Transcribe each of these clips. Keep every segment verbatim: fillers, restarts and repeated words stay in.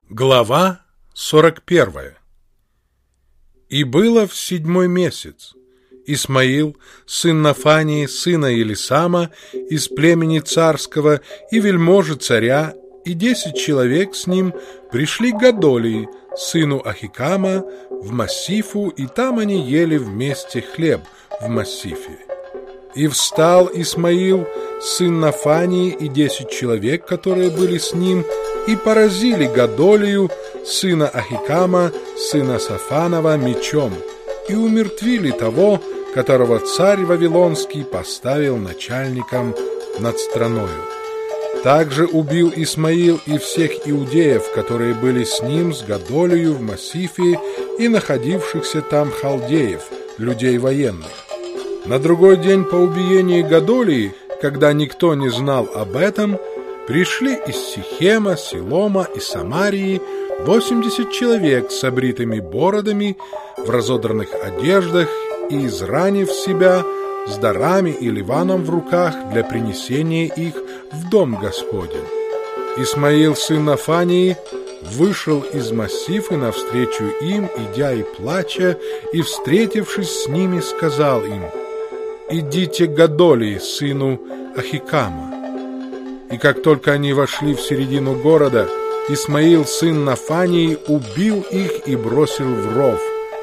Глава сорок первая. И было в седьмой месяц. Исмаил, сын Нафании, сына Елисама, из племени царского, и вельможи царя, и десять человек с ним пришли к Годолии, сыну Ахикама, в Массифу, и там они ели вместе хлеб в Массифе. И встал Исмаил, сын Нафании, и десять человек, которые были с ним, и поразили Годолию, сына Ахикама, сына Сафанова, мечом, и умертвили того, которого царь Вавилонский поставил начальником над страною. Также убил Исмаил и всех иудеев, которые были с ним, с Годолию в Массифе, и находившихся там халдеев, людей военных. На другой день по убиении Годолии, когда никто не знал об этом, пришли из Сихема, Силома и Самарии восемьдесят человек с обритыми бородами, в разодранных одеждах и изранив себя, с дарами и ливаном в руках для принесения их в дом Господень. Исмаил, сын Нафании, вышел из Массифы навстречу им, идя и плача, и, встретившись с ними, сказал им: «Идите к Годолии, сыну Ахикама». И как только они вошли в середину города, Исмаил, сын Нафании, убил их и бросил в ров,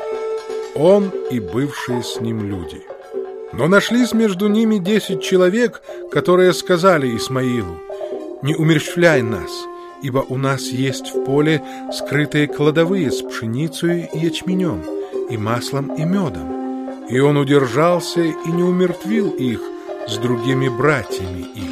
он и бывшие с ним люди. Но нашлись между ними десять человек, которые сказали Исмаилу: «Не умерщвляй нас, ибо у нас есть в поле скрытые кладовые с пшеницей и ячменем, и маслом, и медом». И он удержался и не умертвил их с другими братьями их.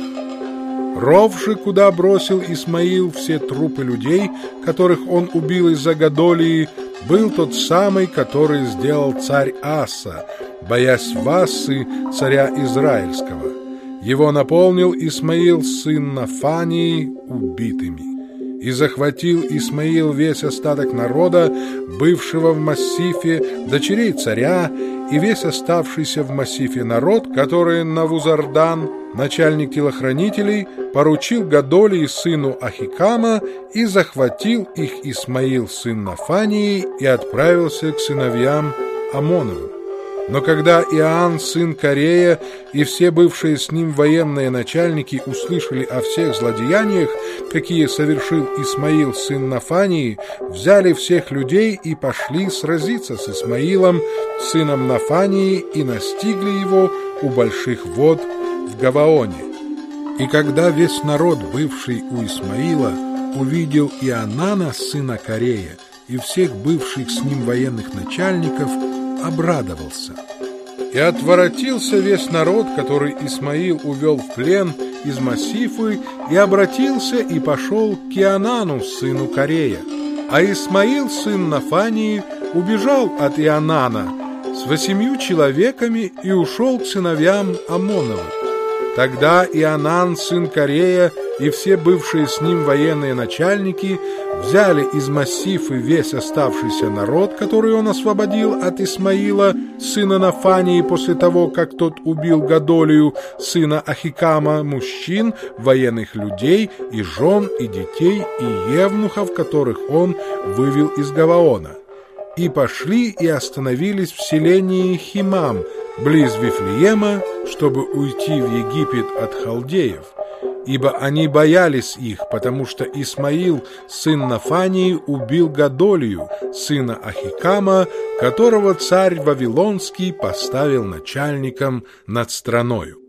Ров же, куда бросил Исмаил все трупы людей, которых он убил из-за Годолии, был тот самый, который сделал царь Аса, боясь Вассы, царя Израильского. Его наполнил Исмаил, сын Нафании, убитыми. И захватил Исмаил весь остаток народа, бывшего в Массифе, дочерей царя, и весь оставшийся в Массифе народ, который Навузардан, начальник телохранителей, поручил Годолии, сыну Ахикама, и захватил их Исмаил, сын Нафании, и отправился к сыновьям Амоновым. Но когда Иоанн, сын Карея, и все бывшие с ним военные начальники услышали о всех злодеяниях, какие совершил Исмаил, сын Нафании, взяли всех людей и пошли сразиться с Исмаилом, сыном Нафании, и настигли его у больших вод в Гаваоне. И когда весь народ, бывший у Исмаила, увидел Иоанана, сына Карея, и всех бывших с ним военных начальников, обрадовался. И отворотился весь народ, который Исмаил увел в плен из Массифы, и обратился и пошел к Иоанану, сыну Карея. А Исмаил, сын Нафании, убежал от Иоанана с восемью человеками и ушел к сыновьям Амоновым. Тогда Иоанан, сын Карея, и все бывшие с ним военные начальники взяли из Массифы весь оставшийся народ, который он освободил от Исмаила, сына Нафании, после того, как тот убил Годолию, сына Ахикама, мужчин, военных людей, и жен, и детей, и евнухов, которых он вывел из Гаваона. И пошли и остановились в селении Химам, близ Вифлеема, чтобы уйти в Египет от халдеев, ибо они боялись их, потому что Исмаил, сын Нафании, убил Годолию, сына Ахикама, которого царь Вавилонский поставил начальником над страною.